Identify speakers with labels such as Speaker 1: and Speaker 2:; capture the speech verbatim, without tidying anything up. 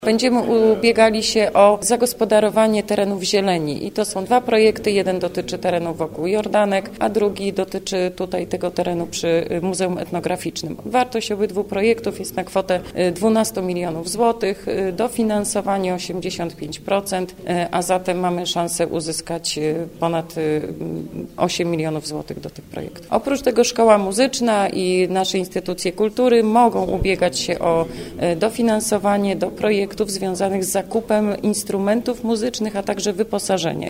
Speaker 1: Będziemy ubiegali się o zagospodarowanie terenów zieleni i to są dwa projekty. Jeden dotyczy terenu wokół Jordanek, a drugi dotyczy tutaj tego terenu przy Muzeum Etnograficznym. Wartość obydwu projektów jest na kwotę dwanaście milionów złotych, dofinansowanie osiemdziesiąt pięć procent, a zatem mamy szansę uzyskać ponad osiem milionów złotych do tych projektów. Oprócz tego szkoła muzyczna i nasze instytucje kultury mogą ubiegać się o dofinansowanie do projektów związanych z zakupem instrumentów muzycznych, a także wyposażenie.